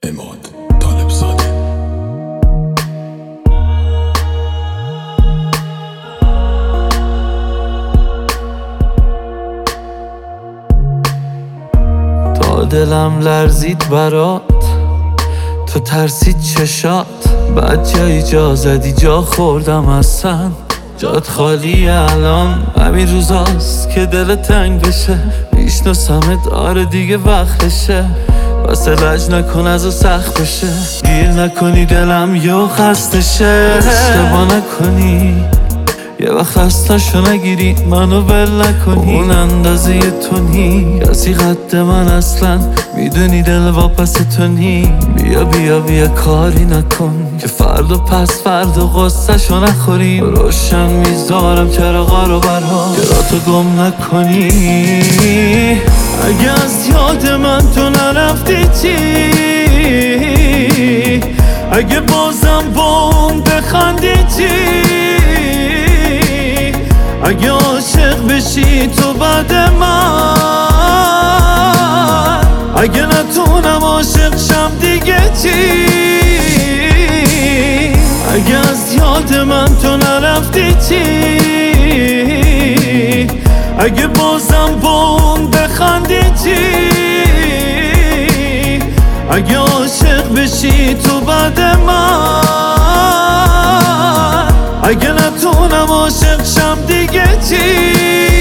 اماد طالب زاده. تا دلم لرزید برات، تو ترسید چشات، بعد جایی جا زدی جا خوردم اصلا جات خالی. الان همین روزاست که دل تنگ بشه، میشناسمت آره دیگه وقتشه، واسه لج نکن از سخت بشه، گیر نکنی دلم یه خستشه. اشتباه نکنی یه وقت خستشو نگیری، منو ول نکنی، اون اندازه تو نی کسی قد من اصلا، میدونی دل واپس تو نی. بیا بیا بیا کاری نکن که فردا پس فردا غصه‌شو نخوریم، روشن میذارم چراغا رو برام که تو گم نکنی. اگه از یاد من تو نرفتی چی، اگه بازم با اون بخندی چی، اگه عاشق بشی تو بعد من، اگه نتونم عاشق شم دیگه چی، اگه از یاد من تو نرفتی چی، اگه بازم با اون بخندی چی، اگه عاشق بشی تو بعد من، اگه نتونم عاشق شم دیگه چی.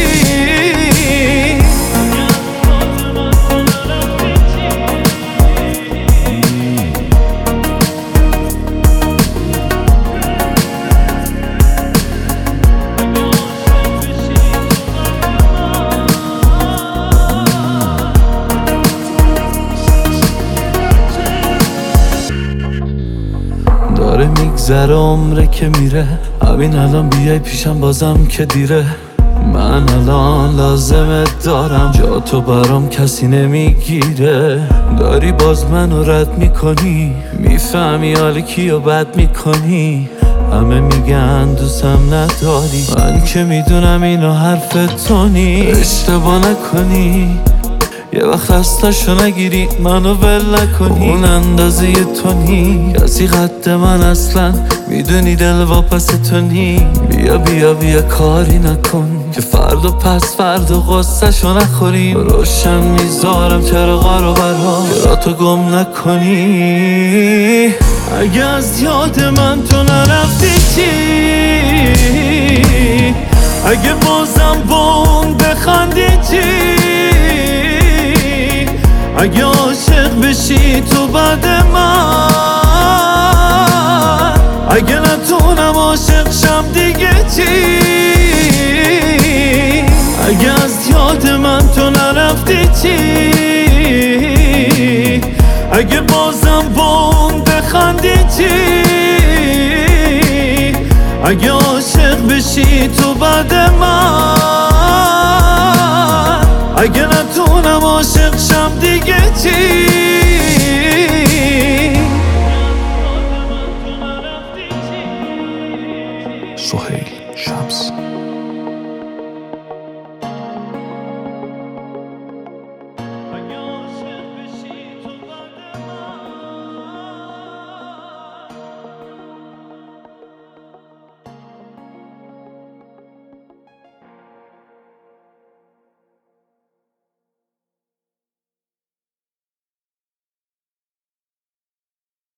داره میگذره عمره که میره، همین الان بیای پیشم بازم که دیره. من الان لازمت دارم، جا تو برام کسی نمیگیره، داری باز منو رد میکنی، میفهمی حال کیو بد میکنی، همه میگن دوستم نداری، من که میدونم اینو حرف تو نی. اشتباه نکنی یه وقت خستشو نگیری، منو ول نکنی، اون اندازه تو نی کسی قد من اصلا، میدونی دل واپس تو نی. بیا بیا بیا کاری نکن که فردا پس فردا غصه‌شو نخوریم، روشن میذارم چراغا رو برام که تو گم نکنی. اگه از یاد من تو نرفتی چی، اگه بازم با اون بخندی چی، اگه عاشق بشی تو بعد من، اگه نتونم عاشق شم دیگه چی، اگه از یاد من تو نرفتی چی، اگه بازم با اون بخندی چی، اگه عاشق بشی تو بعد من، اگه نتونم عاشق شم دیگه چی.